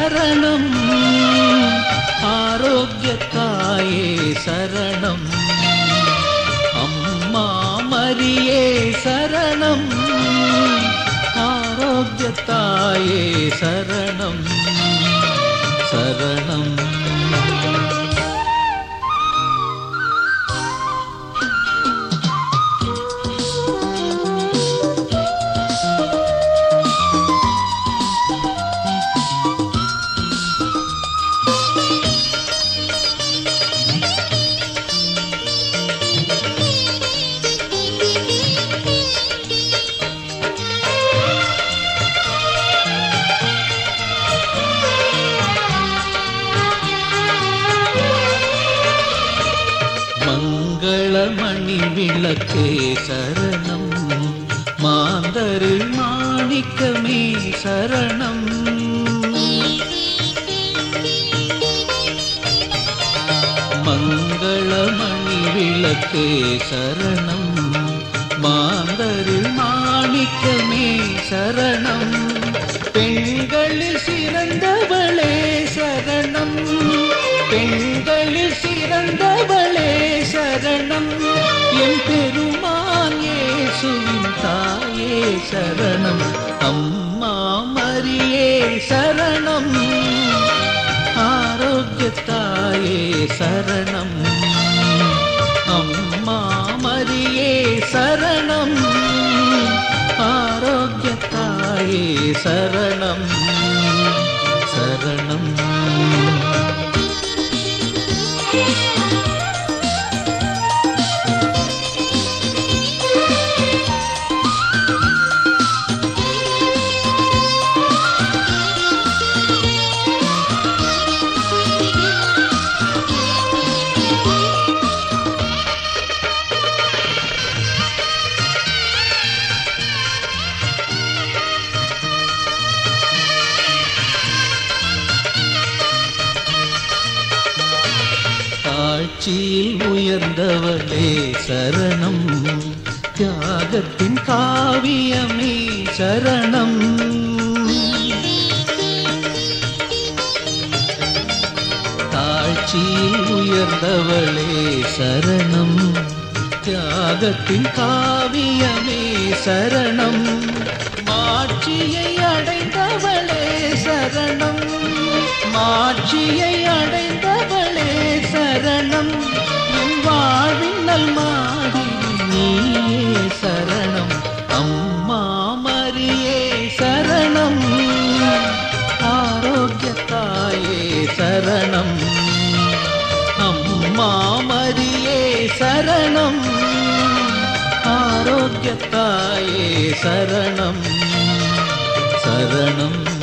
சரணம் ஆரோக்கியத்தாயே சரணம் அம்மா மரியே சரணம் ஆரோக்கியத்தாயே சரணம் சரணம் மங்களமணி விளக்கே சரணம் மாந்தரு மாணிக்கமே சரணம் மங்களமணி விளக்கே சரணம் மாந்தரு மாணிக்கமே சரணம் பெண்களில் சிறந்தவளே சரணம் பெண்களில் சிறந்தவளே சரணம் என் பெருமான் இயேசுவின் தாயே சரணம் அம்மா மரியே சரணம் ஆரோக்கியத்தாயே சரணம் அம்மா மரியே சரணம் ஆரோக்கியத்தாயே சரணம் சரணம் தாழ்ச்சியில் உயர்ந்தவளே சரணம் தியாகத்தின் காவியமே சரணம் தாழ்ச்சியில் உயர்ந்தவளே சரணம் தியாகத்தின் காவியமே சரணம் மாட்சியை அடைந்தவளே சரணம் மாட்சியை அடைந்தவளே சரணம் என் வாழ்வின் நல்மாடி நீயே சரணம் அம்மா மரியே சரணம் ஆரோக்கியத்தாயே சரணம் அம்மா மரியே சரணம் ஆரோக்கியத்தாயே சரணம் சரணம்